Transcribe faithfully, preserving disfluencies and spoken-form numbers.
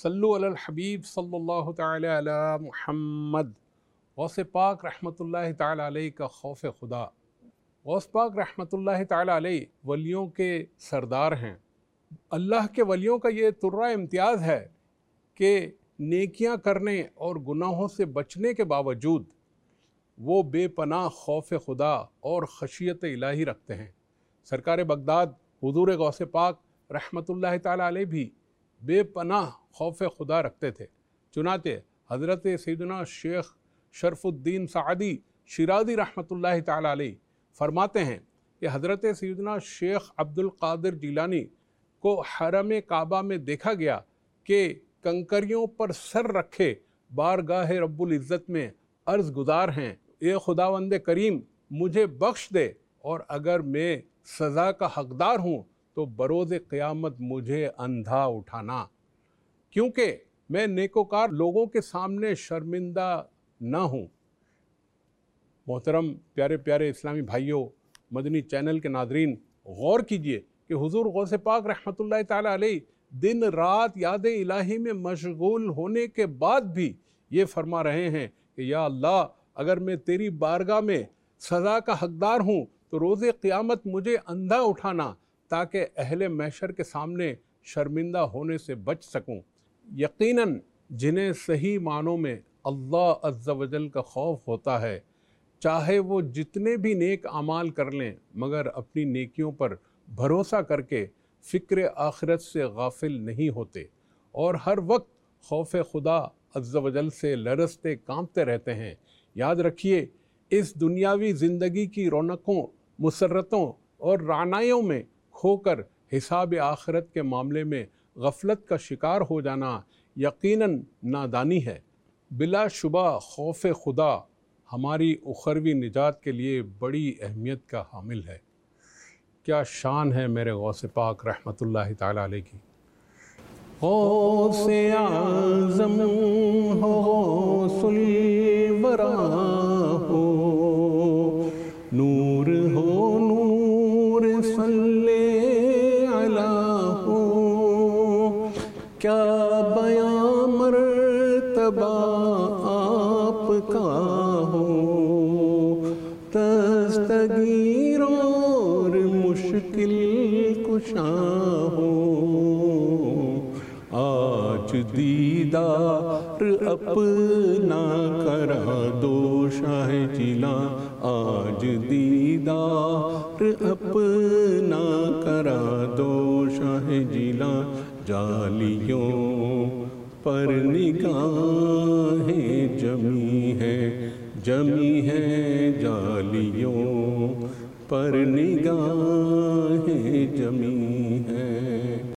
صلو علی الحبیب صلی اللہ تعالی علی محمد۔ غوث پاک رحمۃ اللہ تعالی علیہ کا خوف خدا۔ غوث پاک رحمۃ اللہ تعالی علیہ ولیوں کے سردار ہیں۔ اللہ کے ولیوں کا یہ طرہ امتیاز ہے کہ نیکیاں کرنے اور گناہوں سے بچنے کے باوجود وہ بے پناہ خوف خدا اور خشیت الہی رکھتے ہیں۔ سرکار بغداد حضور غوث پاک رحمۃ اللہ تعالی علیہ بھی بے پناہ خوف خدا رکھتے تھے۔ چنانچہ حضرت سیدنا شیخ شرف الدین سعدی شیرازی رحمۃ اللہ تعالی علیہ فرماتے ہیں کہ حضرت سیدنا شیخ عبد القادر جیلانی کو حرم کعبہ میں دیکھا گیا کہ کنکریوں پر سر رکھے بارگاہ رب العزت میں عرض گزار ہیں، اے خداوند کریم مجھے بخش دے، اور اگر میں سزا کا حقدار ہوں تو بروز قیامت مجھے اندھا اٹھانا، کیونکہ میں نیکوکار لوگوں کے سامنے شرمندہ نہ ہوں۔ محترم پیارے پیارے اسلامی بھائیوں، مدنی چینل کے ناظرین، غور کیجئے کہ حضور غوث پاک رحمۃ اللہ تعالی علیہ دن رات یاد الہی میں مشغول ہونے کے بعد بھی یہ فرما رہے ہیں کہ یا اللہ، اگر میں تیری بارگاہ میں سزا کا حقدار ہوں تو روز قیامت مجھے اندھا اٹھانا، تاکہ اہل محشر کے سامنے شرمندہ ہونے سے بچ سکوں۔ یقیناً جنہیں صحیح معنوں میں اللہ عز و جل کا خوف ہوتا ہے، چاہے وہ جتنے بھی نیک اعمال کر لیں، مگر اپنی نیکیوں پر بھروسہ کر کے فکر آخرت سے غافل نہیں ہوتے، اور ہر وقت خوف خدا عز و جل سے لرزتے کانپتے رہتے ہیں۔ یاد رکھیے، اس دنیاوی زندگی کی رونقوں، مسرتوں اور رعنائیوں میں کھو کر حساب آخرت کے معاملے میں غفلت کا شکار ہو جانا یقیناً نادانی ہے۔ بلا شبہ خوف خدا ہماری اخروی نجات کے لیے بڑی اہمیت کا حامل ہے۔ کیا شان ہے میرے غوث پاک رحمۃ اللہ تعالی علیہ کی۔ غوث اعظم ہو، غوث الورا ہو، نور ہو نور صلی علی ہو، کیا بیاں مرتبہ آپ کا ہو، دستگیر اور مشکل کشا ہو، آج دیدار اپنا کرا دو شاہ جیلاں، آج دیدار اپنا کرا دو شاہ جیلاں، جالیوں پر نگاہیں جمی ہے جمی ہے، جالیوں پر نگاہیں جمی ہے۔